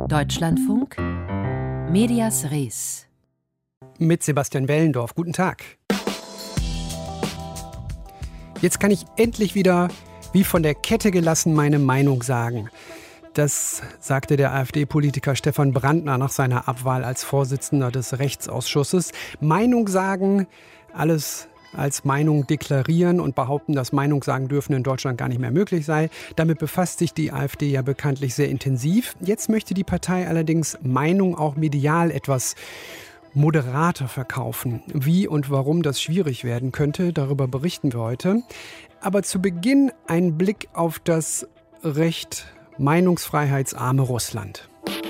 Deutschlandfunk, Medias Res. Mit Sebastian Wellendorf. Guten Tag. Jetzt kann ich endlich wieder, wie von der Kette gelassen, meine Meinung sagen. Das sagte der AfD-Politiker Stefan Brandner nach seiner Abwahl als Vorsitzender des Rechtsausschusses. Meinung sagen, alles als Meinung deklarieren und behaupten, dass Meinung sagen dürfen in Deutschland gar nicht mehr möglich sei. Damit befasst sich die AfD ja bekanntlich sehr intensiv. Jetzt möchte die Partei allerdings Meinung auch medial etwas moderater verkaufen. Wie und warum das schwierig werden könnte, darüber berichten wir heute. Aber zu Beginn ein Blick auf das recht meinungsfreiheitsarme Russland.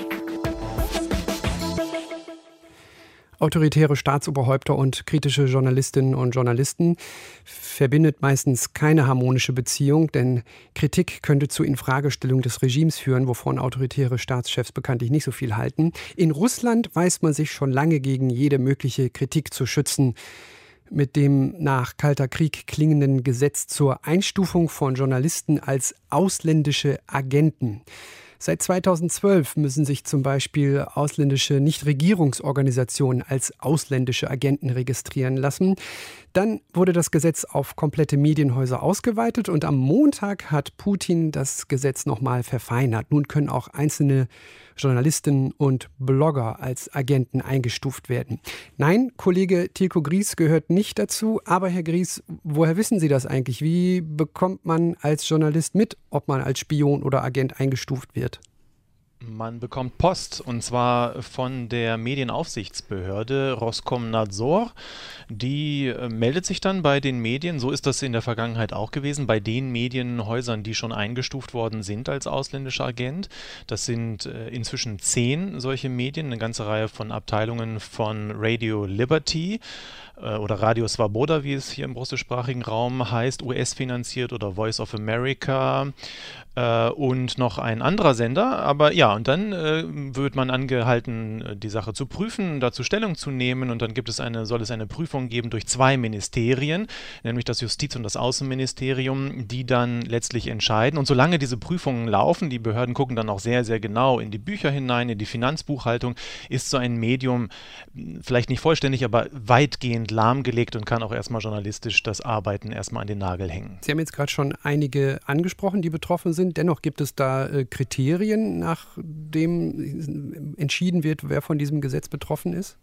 Autoritäre Staatsoberhäupter und kritische Journalistinnen und Journalisten verbindet meistens keine harmonische Beziehung, denn Kritik könnte zur Infragestellung des Regimes führen, wovon autoritäre Staatschefs bekanntlich nicht so viel halten. In Russland weiß man sich schon lange gegen jede mögliche Kritik zu schützen. Mit dem nach Kalter Krieg klingenden Gesetz zur Einstufung von Journalisten als ausländische Agenten. Seit 2012 müssen sich zum Beispiel ausländische Nichtregierungsorganisationen als ausländische Agenten registrieren lassen. Dann wurde das Gesetz auf komplette Medienhäuser ausgeweitet und am Montag hat Putin das Gesetz nochmal verfeinert. Nun können auch einzelne Journalistinnen und Blogger als Agenten eingestuft werden. Nein, Kollege Tilko Gries gehört nicht dazu. Aber Herr Gries, woher wissen Sie das eigentlich? Wie bekommt man als Journalist mit, ob man als Spion oder Agent eingestuft wird? Man bekommt Post, und zwar von der Medienaufsichtsbehörde Roskomnadzor. Die meldet sich dann bei den Medien, so ist das in der Vergangenheit auch gewesen, bei den Medienhäusern, die schon eingestuft worden sind als ausländischer Agent. Das sind inzwischen 10 solche Medien, eine ganze Reihe von Abteilungen von Radio Liberty oder Radio Svoboda, wie es hier im russischsprachigen Raum heißt, US-finanziert, oder Voice of America und noch ein anderer Sender. Aber ja, und dann wird man angehalten, die Sache zu prüfen, dazu Stellung zu nehmen, und dann soll es eine Prüfung geben durch 2 Ministerien, nämlich das Justiz- und das Außenministerium, die dann letztlich entscheiden. Und solange diese Prüfungen laufen, die Behörden gucken dann auch sehr, sehr genau in die Bücher hinein, in die Finanzbuchhaltung, ist so ein Medium vielleicht nicht vollständig, aber weitgehend lahmgelegt und kann auch erstmal journalistisch das Arbeiten erstmal an den Nagel hängen. Sie haben jetzt gerade schon einige angesprochen, die betroffen sind. Dennoch gibt es da Kriterien, nach dem entschieden wird, wer von diesem Gesetz betroffen ist?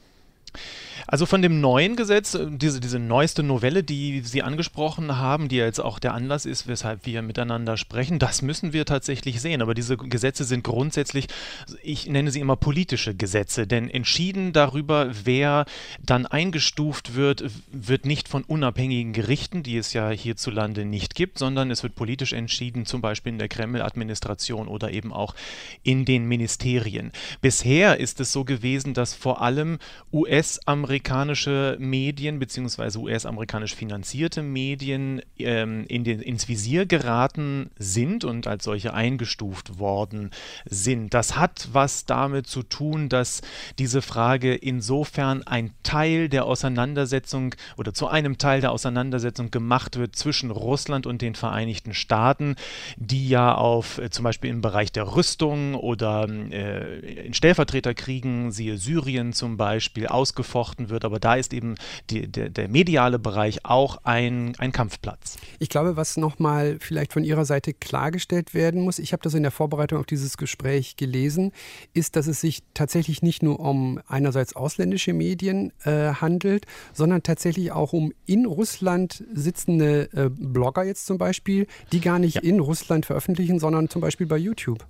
Also von dem neuen Gesetz, diese neueste Novelle, die Sie angesprochen haben, die ja jetzt auch der Anlass ist, weshalb wir miteinander sprechen, das müssen wir tatsächlich sehen. Aber diese Gesetze sind grundsätzlich, ich nenne sie immer politische Gesetze, denn entschieden darüber, wer dann eingestuft wird, wird nicht von unabhängigen Gerichten, die es ja hierzulande nicht gibt, sondern es wird politisch entschieden, zum Beispiel in der Kreml-Administration oder eben auch in den Ministerien. Bisher ist es so gewesen, dass vor allem US-amerikanische Medien bzw. US-amerikanisch finanzierte Medien ins Visier geraten sind und als solche eingestuft worden sind. Das hat was damit zu tun, dass diese Frage insofern ein Teil der Auseinandersetzung oder zu einem Teil der Auseinandersetzung gemacht wird zwischen Russland und den Vereinigten Staaten, die ja auf zum Beispiel im Bereich der Rüstung oder in Stellvertreterkriegen, siehe Syrien zum Beispiel, ausgefochten wird, aber da ist eben der mediale Bereich auch ein Kampfplatz. Ich glaube, was nochmal vielleicht von Ihrer Seite klargestellt werden muss, ich habe das in der Vorbereitung auf dieses Gespräch gelesen, ist, dass es sich tatsächlich nicht nur um einerseits ausländische Medien handelt, sondern tatsächlich auch um in Russland sitzende Blogger jetzt zum Beispiel, die gar nicht in Russland veröffentlichen, sondern zum Beispiel bei YouTube.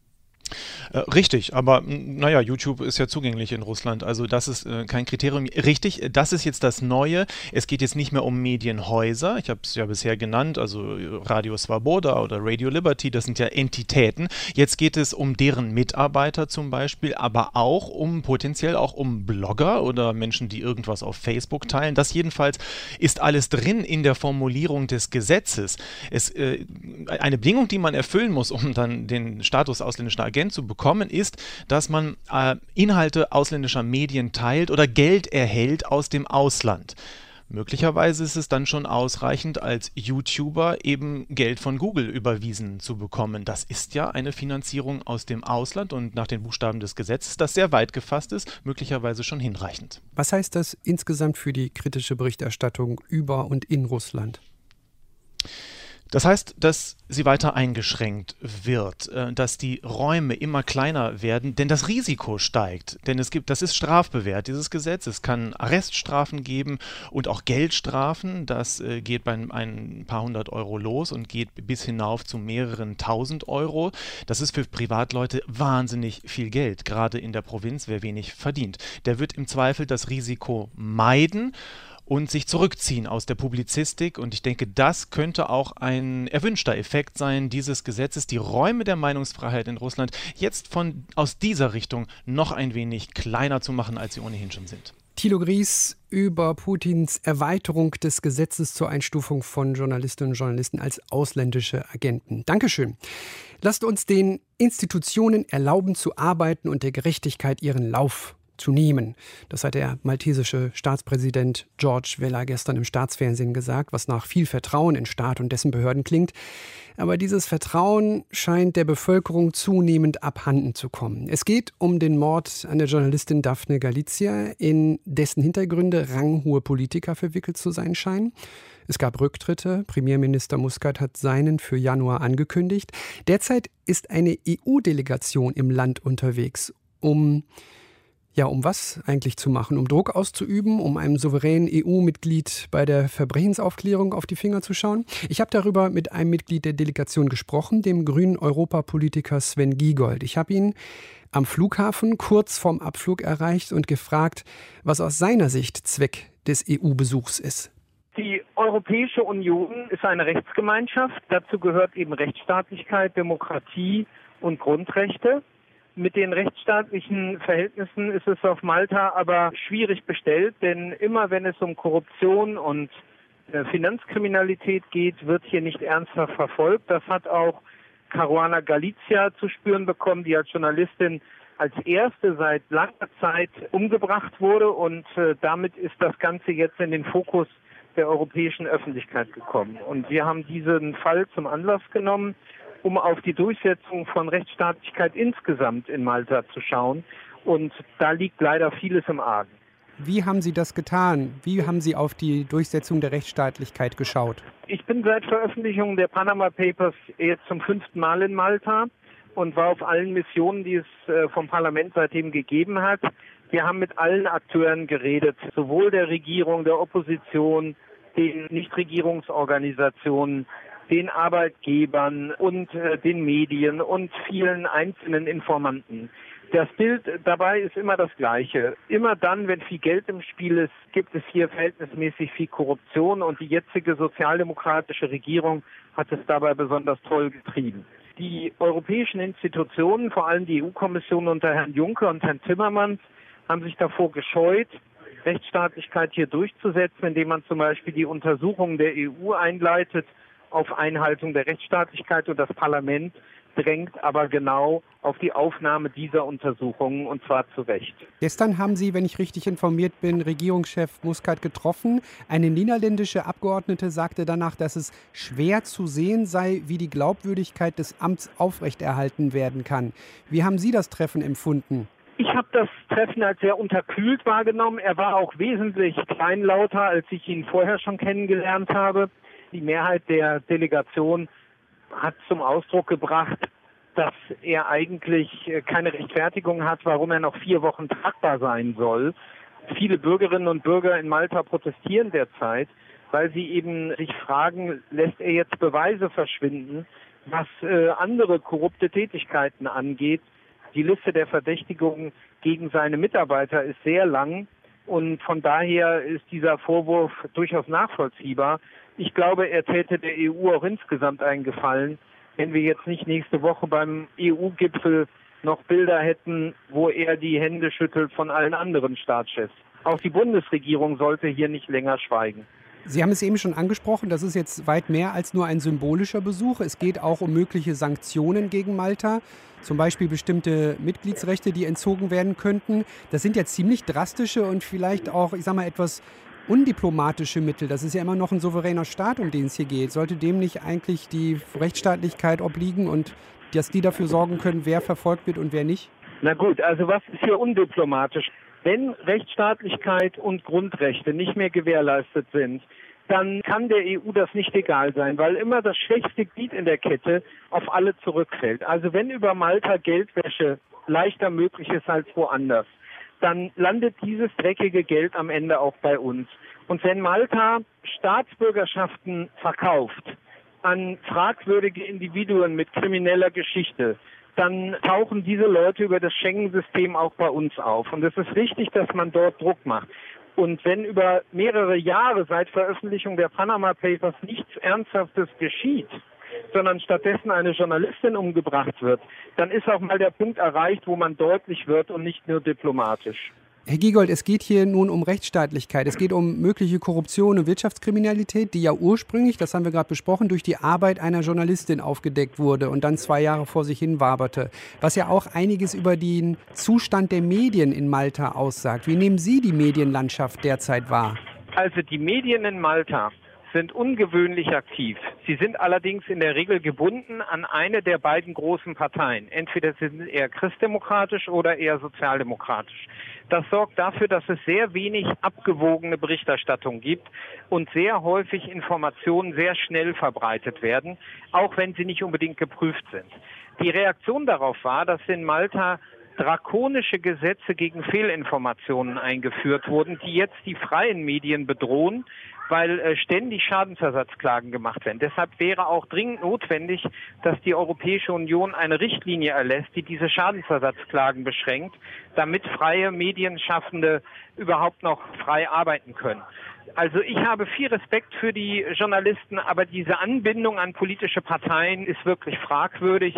Richtig, aber naja, YouTube ist ja zugänglich in Russland, also das ist kein Kriterium. Richtig, das ist jetzt das Neue. Es geht jetzt nicht mehr um Medienhäuser, ich habe es ja bisher genannt, also Radio Svoboda oder Radio Liberty, das sind ja Entitäten. Jetzt geht es um deren Mitarbeiter zum Beispiel, aber auch potenziell auch um Blogger oder Menschen, die irgendwas auf Facebook teilen. Das jedenfalls ist alles drin in der Formulierung des Gesetzes. Eine Bedingung, die man erfüllen muss, um dann den Status ausländischer Agent zu bekommen, ist, dass man Inhalte ausländischer Medien teilt oder Geld erhält aus dem Ausland. Möglicherweise ist es dann schon ausreichend, als YouTuber eben Geld von Google überwiesen zu bekommen. Das ist ja eine Finanzierung aus dem Ausland und nach den Buchstaben des Gesetzes, das sehr weit gefasst ist, möglicherweise schon hinreichend. Was heißt das insgesamt für die kritische Berichterstattung über und in Russland? Das heißt, dass sie weiter eingeschränkt wird, dass die Räume immer kleiner werden, denn das Risiko steigt. Denn das ist strafbewehrt, dieses Gesetz. Es kann Arreststrafen geben und auch Geldstrafen. Das geht bei ein paar hundert Euro los und geht bis hinauf zu mehreren tausend Euro. Das ist für Privatleute wahnsinnig viel Geld, gerade in der Provinz, wer wenig verdient. Der wird im Zweifel das Risiko meiden und sich zurückziehen aus der Publizistik. Und ich denke, das könnte auch ein erwünschter Effekt sein dieses Gesetzes, die Räume der Meinungsfreiheit in Russland jetzt aus dieser Richtung noch ein wenig kleiner zu machen, als sie ohnehin schon sind. Thilo Gries über Putins Erweiterung des Gesetzes zur Einstufung von Journalistinnen und Journalisten als ausländische Agenten. Dankeschön. Lasst uns den Institutionen erlauben zu arbeiten und der Gerechtigkeit ihren Lauf zu nehmen. Das hat der maltesische Staatspräsident George Weah gestern im Staatsfernsehen gesagt, was nach viel Vertrauen in Staat und dessen Behörden klingt. Aber dieses Vertrauen scheint der Bevölkerung zunehmend abhanden zu kommen. Es geht um den Mord an der Journalistin Daphne Galizia, in dessen Hintergründe ranghohe Politiker verwickelt zu sein scheinen. Es gab Rücktritte. Premierminister Muscat hat seinen für Januar angekündigt. Derzeit ist eine EU-Delegation im Land unterwegs, um was eigentlich zu machen? Um Druck auszuüben, um einem souveränen EU-Mitglied bei der Verbrechensaufklärung auf die Finger zu schauen? Ich habe darüber mit einem Mitglied der Delegation gesprochen, dem grünen Europapolitiker Sven Giegold. Ich habe ihn am Flughafen kurz vorm Abflug erreicht und gefragt, was aus seiner Sicht Zweck des EU-Besuchs ist. Die Europäische Union ist eine Rechtsgemeinschaft. Dazu gehört eben Rechtsstaatlichkeit, Demokratie und Grundrechte. Mit den rechtsstaatlichen Verhältnissen ist es auf Malta aber schwierig bestellt, denn immer wenn es um Korruption und Finanzkriminalität geht, wird hier nicht ernsthaft verfolgt. Das hat auch Caruana Galizia zu spüren bekommen, die als Journalistin als erste seit langer Zeit umgebracht wurde, und damit ist das Ganze jetzt in den Fokus der europäischen Öffentlichkeit gekommen. Und wir haben diesen Fall zum Anlass genommen, um auf die Durchsetzung von Rechtsstaatlichkeit insgesamt in Malta zu schauen. Und da liegt leider vieles im Argen. Wie haben Sie das getan? Wie haben Sie auf die Durchsetzung der Rechtsstaatlichkeit geschaut? Ich bin seit Veröffentlichung der Panama Papers jetzt zum 5. Mal in Malta und war auf allen Missionen, die es vom Parlament seitdem gegeben hat. Wir haben mit allen Akteuren geredet, sowohl der Regierung, der Opposition, den Nichtregierungsorganisationen, den Arbeitgebern und den Medien und vielen einzelnen Informanten. Das Bild dabei ist immer das gleiche. Immer dann, wenn viel Geld im Spiel ist, gibt es hier verhältnismäßig viel Korruption, und die jetzige sozialdemokratische Regierung hat es dabei besonders toll getrieben. Die europäischen Institutionen, vor allem die EU-Kommission unter Herrn Juncker und Herrn Timmermans, haben sich davor gescheut, Rechtsstaatlichkeit hier durchzusetzen, indem man zum Beispiel die Untersuchungen der EU einleitet auf Einhaltung der Rechtsstaatlichkeit, und das Parlament drängt aber genau auf die Aufnahme dieser Untersuchungen, und zwar zu Recht. Gestern haben Sie, wenn ich richtig informiert bin, Regierungschef Muscat getroffen. Eine niederländische Abgeordnete sagte danach, dass es schwer zu sehen sei, wie die Glaubwürdigkeit des Amts aufrechterhalten werden kann. Wie haben Sie das Treffen empfunden? Ich habe das Treffen als sehr unterkühlt wahrgenommen. Er war auch wesentlich kleinlauter, als ich ihn vorher schon kennengelernt habe. Die Mehrheit der Delegation hat zum Ausdruck gebracht, dass er eigentlich keine Rechtfertigung hat, warum er noch 4 Wochen tragbar sein soll. Viele Bürgerinnen und Bürger in Malta protestieren derzeit, weil sie eben sich fragen, lässt er jetzt Beweise verschwinden, was andere korrupte Tätigkeiten angeht. Die Liste der Verdächtigungen gegen seine Mitarbeiter ist sehr lang, und von daher ist dieser Vorwurf durchaus nachvollziehbar. Ich glaube, er täte der EU auch insgesamt einen Gefallen, wenn wir jetzt nicht nächste Woche beim EU-Gipfel noch Bilder hätten, wo er die Hände schüttelt von allen anderen Staatschefs. Auch die Bundesregierung sollte hier nicht länger schweigen. Sie haben es eben schon angesprochen, das ist jetzt weit mehr als nur ein symbolischer Besuch. Es geht auch um mögliche Sanktionen gegen Malta, zum Beispiel bestimmte Mitgliedsrechte, die entzogen werden könnten. Das sind ja ziemlich drastische und vielleicht auch, etwas undiplomatische Mittel? Das ist ja immer noch ein souveräner Staat, um den es hier geht. Sollte dem nicht eigentlich die Rechtsstaatlichkeit obliegen und dass die dafür sorgen können, wer verfolgt wird und wer nicht? Na gut, also was ist hier undiplomatisch? Wenn Rechtsstaatlichkeit und Grundrechte nicht mehr gewährleistet sind, dann kann der EU das nicht egal sein, weil immer das schwächste Glied in der Kette auf alle zurückfällt. Also wenn über Malta Geldwäsche leichter möglich ist als woanders, dann landet dieses dreckige Geld am Ende auch bei uns. Und wenn Malta Staatsbürgerschaften verkauft an fragwürdige Individuen mit krimineller Geschichte, dann tauchen diese Leute über das Schengen-System auch bei uns auf. Und es ist richtig, dass man dort Druck macht. Und wenn über mehrere Jahre seit Veröffentlichung der Panama Papers nichts Ernsthaftes geschieht, sondern stattdessen eine Journalistin umgebracht wird, dann ist auch mal der Punkt erreicht, wo man deutlich wird und nicht nur diplomatisch. Herr Giegold, es geht hier nun um Rechtsstaatlichkeit. Es geht um mögliche Korruption und Wirtschaftskriminalität, die ja ursprünglich, das haben wir gerade besprochen, durch die Arbeit einer Journalistin aufgedeckt wurde und dann 2 Jahre vor sich hin waberte. Was ja auch einiges über den Zustand der Medien in Malta aussagt. Wie nehmen Sie die Medienlandschaft derzeit wahr? Also die Medien in Malta sind ungewöhnlich aktiv. Sie sind allerdings in der Regel gebunden an eine der beiden großen Parteien. Entweder sie sind eher christdemokratisch oder eher sozialdemokratisch. Das sorgt dafür, dass es sehr wenig abgewogene Berichterstattung gibt und sehr häufig Informationen sehr schnell verbreitet werden, auch wenn sie nicht unbedingt geprüft sind. Die Reaktion darauf war, dass in Malta drakonische Gesetze gegen Fehlinformationen eingeführt wurden, die jetzt die freien Medien bedrohen, weil ständig Schadensersatzklagen gemacht werden. Deshalb wäre auch dringend notwendig, dass die Europäische Union eine Richtlinie erlässt, die diese Schadensersatzklagen beschränkt, damit freie Medienschaffende überhaupt noch frei arbeiten können. Also ich habe viel Respekt für die Journalisten, aber diese Anbindung an politische Parteien ist wirklich fragwürdig.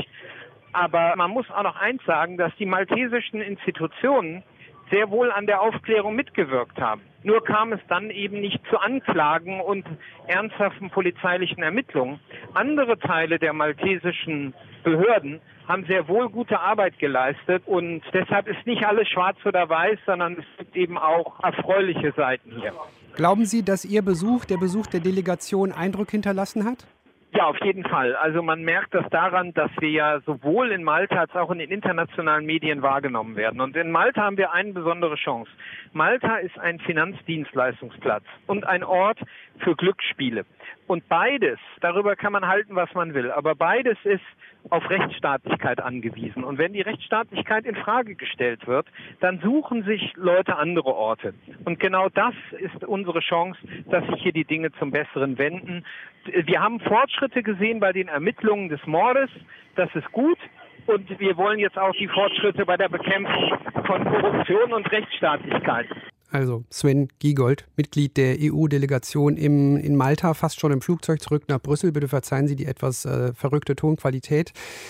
Aber man muss auch noch eins sagen, dass die maltesischen Institutionen sehr wohl an der Aufklärung mitgewirkt haben. Nur kam es dann eben nicht zu Anklagen und ernsthaften polizeilichen Ermittlungen. Andere Teile der maltesischen Behörden haben sehr wohl gute Arbeit geleistet und deshalb ist nicht alles schwarz oder weiß, sondern es gibt eben auch erfreuliche Seiten hier. Glauben Sie, dass Ihr Besuch, der Besuch der Delegation, Eindruck hinterlassen hat? Ja, auf jeden Fall. Also man merkt das daran, dass wir ja sowohl in Malta als auch in den internationalen Medien wahrgenommen werden. Und in Malta haben wir eine besondere Chance. Malta ist ein Finanzdienstleistungsplatz und ein Ort für Glücksspiele. Und beides, darüber kann man halten, was man will, aber beides ist auf Rechtsstaatlichkeit angewiesen. Und wenn die Rechtsstaatlichkeit in Frage gestellt wird, dann suchen sich Leute andere Orte. Und genau das ist unsere Chance, dass sich hier die Dinge zum Besseren wenden. Wir haben Fortschritte gesehen bei den Ermittlungen des Mordes. Das ist gut. Und wir wollen jetzt auch die Fortschritte bei der Bekämpfung von Korruption und Rechtsstaatlichkeit. Also Sven Giegold, Mitglied der EU-Delegation in Malta, fast schon im Flugzeug zurück nach Brüssel. Bitte verzeihen Sie die etwas verrückte Tonqualität.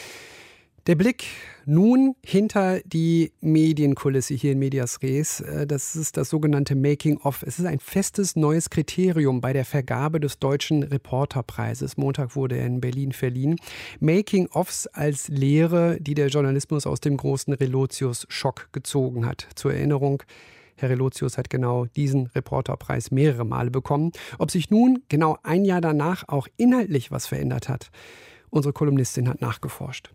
Der Blick nun hinter die Medienkulisse hier in Medias Res, das ist das sogenannte Making-of. Es ist ein festes neues Kriterium bei der Vergabe des Deutschen Reporterpreises. Montag wurde er in Berlin verliehen. Making-ofs als Lehre, die der Journalismus aus dem großen Relotius-Schock gezogen hat. Zur Erinnerung, Herr Relotius hat genau diesen Reporterpreis mehrere Male bekommen. Ob sich nun genau ein Jahr danach auch inhaltlich was verändert hat, unsere Kolumnistin hat nachgeforscht.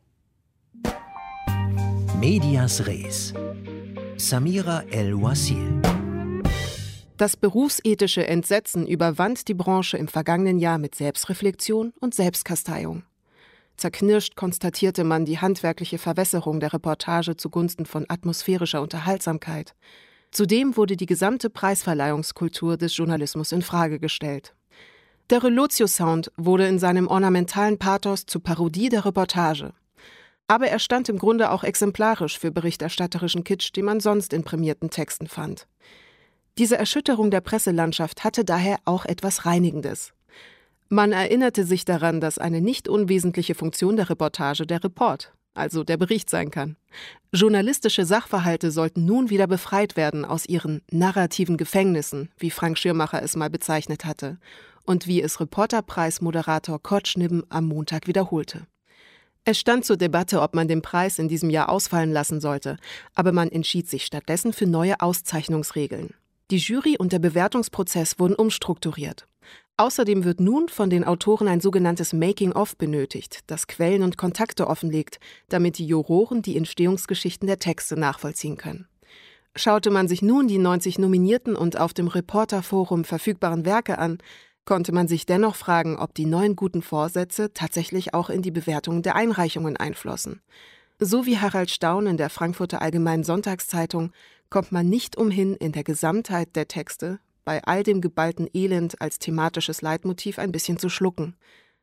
Medias Res. Samira El-Wasil. Das berufsethische Entsetzen überwand die Branche im vergangenen Jahr mit Selbstreflexion und Selbstkasteiung. Zerknirscht konstatierte man die handwerkliche Verwässerung der Reportage zugunsten von atmosphärischer Unterhaltsamkeit. Zudem wurde die gesamte Preisverleihungskultur des Journalismus in Frage gestellt. Der Relotius-Sound wurde in seinem ornamentalen Pathos zur Parodie der Reportage. Aber er stand im Grunde auch exemplarisch für berichterstatterischen Kitsch, den man sonst in prämierten Texten fand. Diese Erschütterung der Presselandschaft hatte daher auch etwas Reinigendes. Man erinnerte sich daran, dass eine nicht unwesentliche Funktion der Reportage der Report, also der Bericht sein kann. Journalistische Sachverhalte sollten nun wieder befreit werden aus ihren narrativen Gefängnissen, wie Frank Schirmacher es mal bezeichnet hatte, und wie es Reporterpreis-Moderator Kurt Schnibbn am Montag wiederholte. Es stand zur Debatte, ob man den Preis in diesem Jahr ausfallen lassen sollte, aber man entschied sich stattdessen für neue Auszeichnungsregeln. Die Jury und der Bewertungsprozess wurden umstrukturiert. Außerdem wird nun von den Autoren ein sogenanntes Making-of benötigt, das Quellen und Kontakte offenlegt, damit die Juroren die Entstehungsgeschichten der Texte nachvollziehen können. Schaute man sich nun die 90 nominierten und auf dem Reporterforum verfügbaren Werke an, konnte man sich dennoch fragen, ob die neuen guten Vorsätze tatsächlich auch in die Bewertung der Einreichungen einflossen. So wie Harald Staun in der Frankfurter Allgemeinen Sonntagszeitung kommt man nicht umhin, in der Gesamtheit der Texte bei all dem geballten Elend als thematisches Leitmotiv ein bisschen zu schlucken.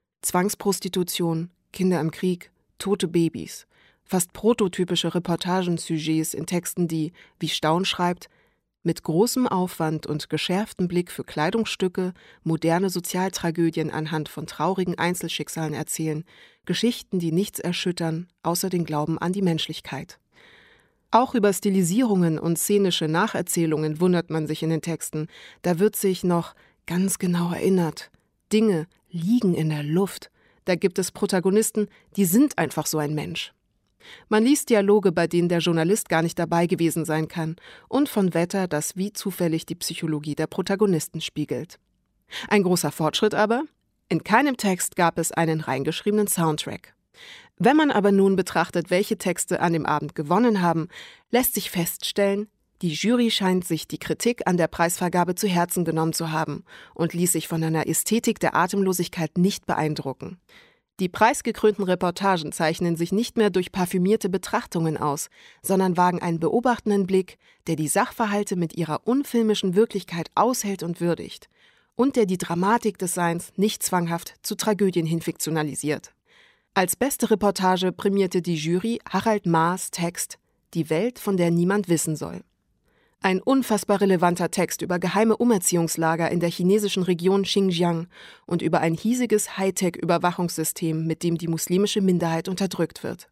Zwangsprostitution, Kinder im Krieg, tote Babys. Fast prototypische Reportagensujets in Texten, die, wie Staun schreibt, mit großem Aufwand und geschärftem Blick für Kleidungsstücke moderne Sozialtragödien anhand von traurigen Einzelschicksalen erzählen, Geschichten, die nichts erschüttern, außer den Glauben an die Menschlichkeit. Auch über Stilisierungen und szenische Nacherzählungen wundert man sich in den Texten. Da wird sich noch ganz genau erinnert. Dinge liegen in der Luft. Da gibt es Protagonisten, die sind einfach so ein Mensch. Man liest Dialoge, bei denen der Journalist gar nicht dabei gewesen sein kann, und von Wetter, das wie zufällig die Psychologie der Protagonisten spiegelt. Ein großer Fortschritt aber: in keinem Text gab es einen reingeschriebenen Soundtrack. Wenn man aber nun betrachtet, welche Texte an dem Abend gewonnen haben, lässt sich feststellen, die Jury scheint sich die Kritik an der Preisvergabe zu Herzen genommen zu haben und ließ sich von einer Ästhetik der Atemlosigkeit nicht beeindrucken. Die preisgekrönten Reportagen zeichnen sich nicht mehr durch parfümierte Betrachtungen aus, sondern wagen einen beobachtenden Blick, der die Sachverhalte mit ihrer unfilmischen Wirklichkeit aushält und würdigt und der die Dramatik des Seins nicht zwanghaft zu Tragödien hinfiktionalisiert. Als beste Reportage prämierte die Jury Harald Maas Text »Die Welt, von der niemand wissen soll«. Ein unfassbar relevanter Text über geheime Umerziehungslager in der chinesischen Region Xinjiang und über ein hiesiges Hightech-Überwachungssystem, mit dem die muslimische Minderheit unterdrückt wird.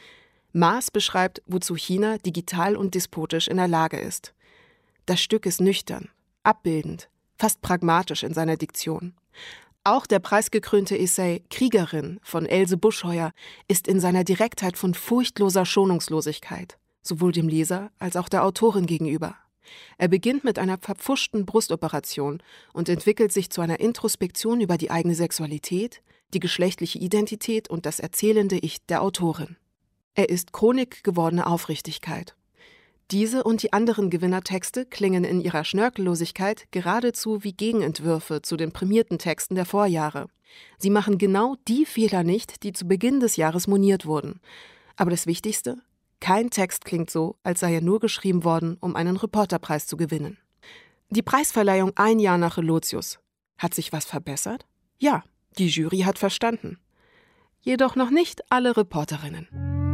Maas beschreibt, wozu China digital und despotisch in der Lage ist. Das Stück ist nüchtern, abbildend, fast pragmatisch in seiner Diktion. Auch der preisgekrönte Essay »Kriegerin« von Else Buschheuer ist in seiner Direktheit von furchtloser Schonungslosigkeit, sowohl dem Leser als auch der Autorin gegenüber. Er beginnt mit einer verpfuschten Brustoperation und entwickelt sich zu einer Introspektion über die eigene Sexualität, die geschlechtliche Identität und das erzählende Ich der Autorin. Er ist Chronik gewordene Aufrichtigkeit. Diese und die anderen Gewinnertexte klingen in ihrer Schnörkellosigkeit geradezu wie Gegenentwürfe zu den prämierten Texten der Vorjahre. Sie machen genau die Fehler nicht, die zu Beginn des Jahres moniert wurden. Aber das Wichtigste: kein Text klingt so, als sei er nur geschrieben worden, um einen Reporterpreis zu gewinnen. Die Preisverleihung ein Jahr nach Relotius. Hat sich was verbessert? Ja, die Jury hat verstanden. Jedoch noch nicht alle Reporterinnen.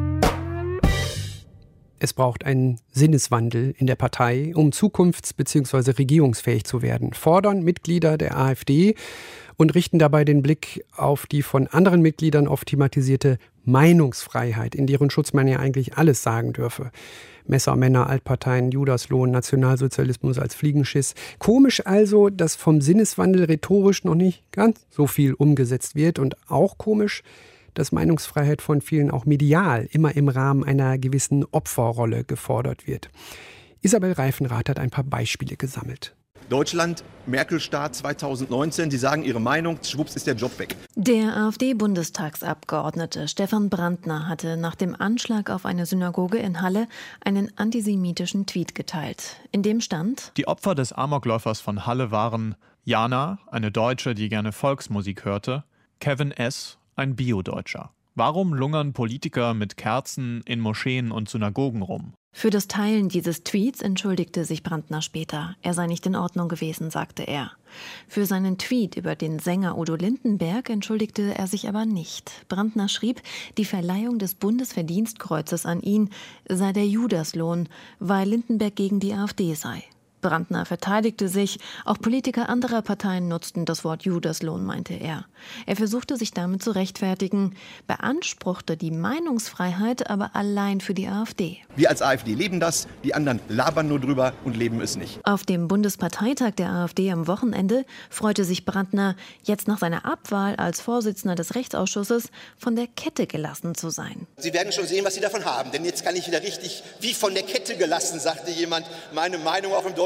Es braucht einen Sinneswandel in der Partei, um zukunfts- bzw. regierungsfähig zu werden, fordern Mitglieder der AfD und richten dabei den Blick auf die von anderen Mitgliedern oft thematisierte Meinungsfreiheit, in deren Schutz man ja eigentlich alles sagen dürfe. Messer, Männer, Altparteien, Judaslohn, Nationalsozialismus als Fliegenschiss. Komisch also, dass vom Sinneswandel rhetorisch noch nicht ganz so viel umgesetzt wird, und auch komisch, dass Meinungsfreiheit von vielen auch medial immer im Rahmen einer gewissen Opferrolle gefordert wird. Isabel Reifenrath hat ein paar Beispiele gesammelt. Deutschland, Merkel-Staat 2019, Sie sagen Ihre Meinung, schwupps ist der Job weg. Der AfD-Bundestagsabgeordnete Stefan Brandner hatte nach dem Anschlag auf eine Synagoge in Halle einen antisemitischen Tweet geteilt. In dem stand: Die Opfer des Amokläufers von Halle waren Jana, eine Deutsche, die gerne Volksmusik hörte, Kevin S., ein Bio-Deutscher. Warum lungern Politiker mit Kerzen in Moscheen und Synagogen rum? Für das Teilen dieses Tweets entschuldigte sich Brandner später. Er sei nicht in Ordnung gewesen, sagte er. Für seinen Tweet über den Sänger Udo Lindenberg entschuldigte er sich aber nicht. Brandner schrieb, die Verleihung des Bundesverdienstkreuzes an ihn sei der Judaslohn, weil Lindenberg gegen die AfD sei. Brandner verteidigte sich, auch Politiker anderer Parteien nutzten das Wort Judaslohn, meinte er. Er versuchte sich damit zu rechtfertigen, beanspruchte die Meinungsfreiheit aber allein für die AfD. Wir als AfD leben das, die anderen labern nur drüber und leben es nicht. Auf dem Bundesparteitag der AfD am Wochenende freute sich Brandner, jetzt nach seiner Abwahl als Vorsitzender des Rechtsausschusses von der Kette gelassen zu sein. Sie werden schon sehen, was Sie davon haben, denn jetzt kann ich wieder richtig wie von der Kette gelassen, sagte jemand, meine Meinung auch im Deutschen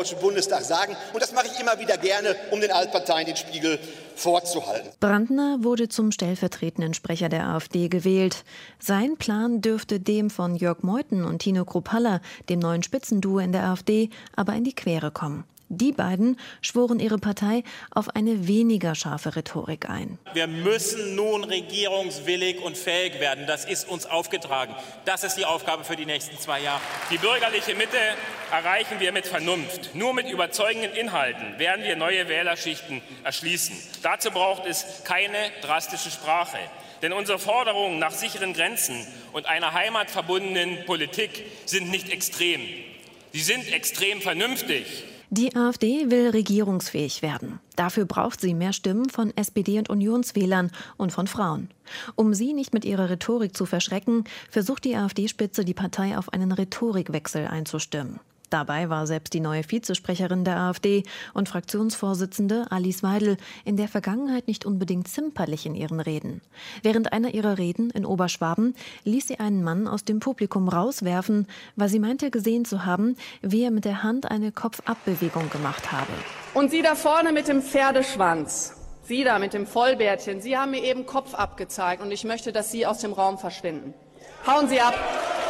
Deutschen Bundestag sagen. Und das mache ich immer wieder gerne, um den Altparteien den Spiegel vorzuhalten. Brandner wurde zum stellvertretenden Sprecher der AfD gewählt. Sein Plan dürfte dem von Jörg Meuthen und Tino Kruppalla, dem neuen Spitzenduo in der AfD, aber in die Quere kommen. Die beiden schworen ihre Partei auf eine weniger scharfe Rhetorik ein. Wir müssen nun regierungswillig und fähig werden. Das ist uns aufgetragen. Das ist die Aufgabe für die nächsten 2 Jahre. Die bürgerliche Mitte erreichen wir mit Vernunft. Nur mit überzeugenden Inhalten werden wir neue Wählerschichten erschließen. Dazu braucht es keine drastische Sprache. Denn unsere Forderungen nach sicheren Grenzen und einer heimatverbundenen Politik sind nicht extrem. Sie sind extrem vernünftig. Die AfD will regierungsfähig werden. Dafür braucht sie mehr Stimmen von SPD- und Unionswählern und von Frauen. Um sie nicht mit ihrer Rhetorik zu verschrecken, versucht die AfD-Spitze, die Partei auf einen Rhetorikwechsel einzustimmen. Dabei war selbst die neue Vizesprecherin der AfD und Fraktionsvorsitzende Alice Weidel in der Vergangenheit nicht unbedingt zimperlich in ihren Reden. Während einer ihrer Reden in Oberschwaben ließ sie einen Mann aus dem Publikum rauswerfen, weil sie meinte gesehen zu haben, wie er mit der Hand eine Kopf-Ab-Bewegung gemacht habe. Und Sie da vorne mit dem Pferdeschwanz, Sie da mit dem Vollbärtchen, Sie haben mir eben Kopf abgezeigt und ich möchte, dass Sie aus dem Raum verschwinden. Hauen Sie ab!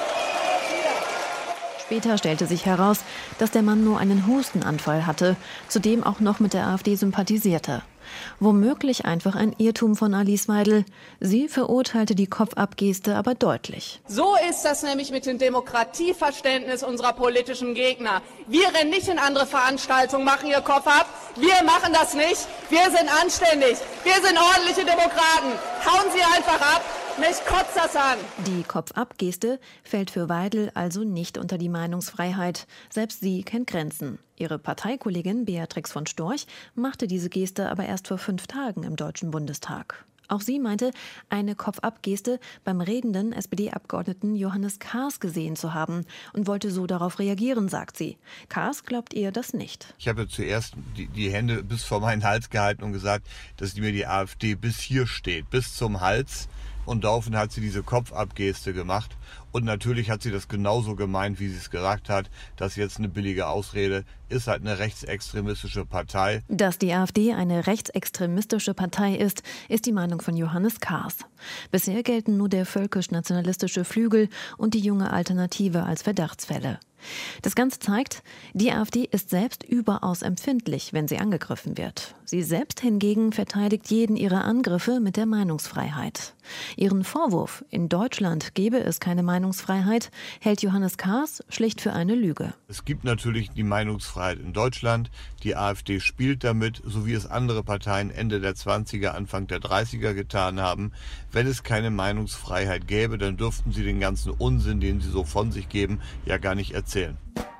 Später stellte sich heraus, dass der Mann nur einen Hustenanfall hatte, zudem auch noch mit der AfD sympathisierte. Womöglich einfach ein Irrtum von Alice Weidel. Sie verurteilte die Kopf-Ab-Geste aber deutlich. So ist das nämlich mit dem Demokratieverständnis unserer politischen Gegner. Wir rennen nicht in andere Veranstaltungen, machen ihr Kopf ab. Wir machen das nicht. Wir sind anständig. Wir sind ordentliche Demokraten. Hauen Sie einfach ab. Mich kotzt das an. Die Kopf-Ab-Geste fällt für Weidel also nicht unter die Meinungsfreiheit. Selbst sie kennt Grenzen. Ihre Parteikollegin Beatrix von Storch machte diese Geste aber erst vor 5 Tagen im Deutschen Bundestag. Auch sie meinte, eine Kopf-Ab-Geste beim redenden SPD-Abgeordneten Johannes Kahrs gesehen zu haben und wollte so darauf reagieren, sagt sie. Kahrs glaubt ihr das nicht. Ich habe zuerst die Hände bis vor meinen Hals gehalten und gesagt, dass mir die AfD bis hier steht, bis zum Hals. Und daraufhin hat sie diese Kopf-Ab-Geste gemacht. Und natürlich hat sie das genauso gemeint, wie sie es gesagt hat. Das ist jetzt eine billige Ausrede, ist halt eine rechtsextremistische Partei. Dass die AfD eine rechtsextremistische Partei ist die Meinung von Johannes Kahrs. Bisher gelten nur der völkisch-nationalistische Flügel und die junge Alternative als Verdachtsfälle. Das Ganze zeigt, die AfD ist selbst überaus empfindlich, wenn sie angegriffen wird. Sie selbst hingegen verteidigt jeden ihrer Angriffe mit der Meinungsfreiheit. Ihren Vorwurf, in Deutschland gebe es keine Meinungsfreiheit, hält Johannes Kahrs schlicht für eine Lüge. Es gibt natürlich die Meinungsfreiheit in Deutschland. Die AfD spielt damit, so wie es andere Parteien Ende der 20er, Anfang der 30er getan haben. Wenn es keine Meinungsfreiheit gäbe, dann dürften sie den ganzen Unsinn, den sie so von sich geben, ja gar nicht erzählen.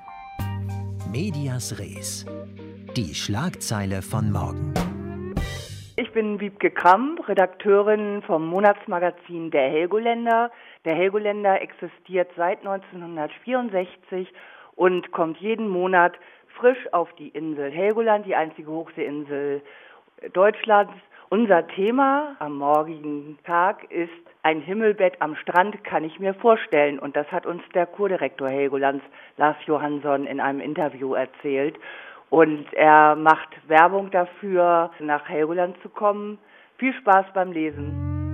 Medias Res. Die Schlagzeile von morgen. Ich bin Wiebke Kramp, Redakteurin vom Monatsmagazin Der Helgoländer. Der Helgoländer existiert seit 1964 und kommt jeden Monat frisch auf die Insel Helgoland, die einzige Hochseeinsel Deutschlands. Unser Thema am morgigen Tag ist ein Himmelbett am Strand, kann ich mir vorstellen. Und das hat uns der Kurdirektor Helgolands, Lars Johansson, in einem Interview erzählt. Und er macht Werbung dafür, nach Helgoland zu kommen. Viel Spaß beim Lesen.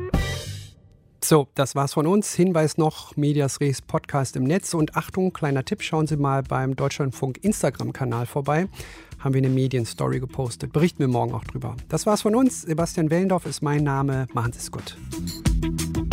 So, das war's von uns. Hinweis noch, Medias Res Podcast im Netz. Und Achtung, kleiner Tipp, schauen Sie mal beim Deutschlandfunk Instagram-Kanal vorbei. Haben wir eine Medienstory gepostet. Berichten wir morgen auch drüber. Das war's von uns. Sebastian Wellendorf ist mein Name. Machen Sie es gut.